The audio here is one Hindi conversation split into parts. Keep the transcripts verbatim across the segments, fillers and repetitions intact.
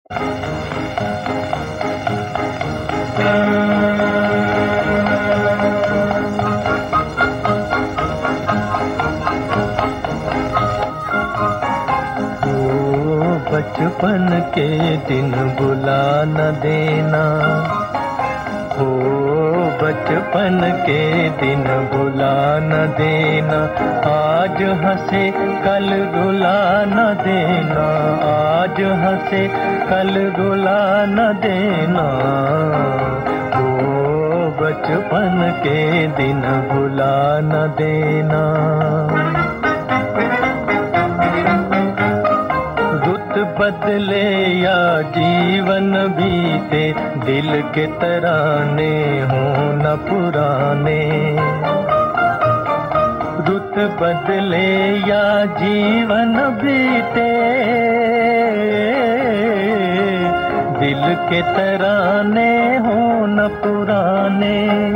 बचपन के दिन भुला न देना, हो बचपन के दिन भुला न देना। आज हंसे कल रुला न देना, आज हंसे कल रुला न देना। हो बचपन के दिन भुला न देना। बदले या जीवन बीते, दिल के तराने हो न पुराने। रुत बदले या जीवन बीते, दिल के तराने हो न पुराने।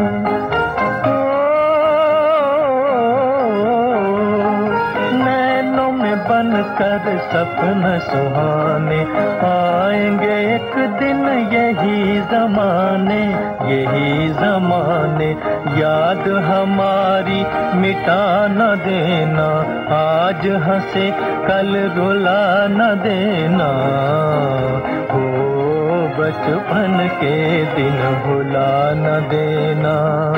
बन कर सपन सुहाने, आएंगे एक दिन यही जमाने, यही जमाने। याद हमारी मिटा न देना, आज हंसे कल रुला न देना। हो बचपन के दिन भुला न देना।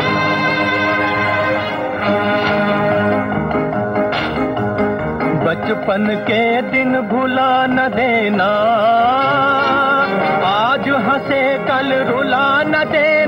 बचपन के दिन भुला न देना, आज हंसे कल रुला न देना।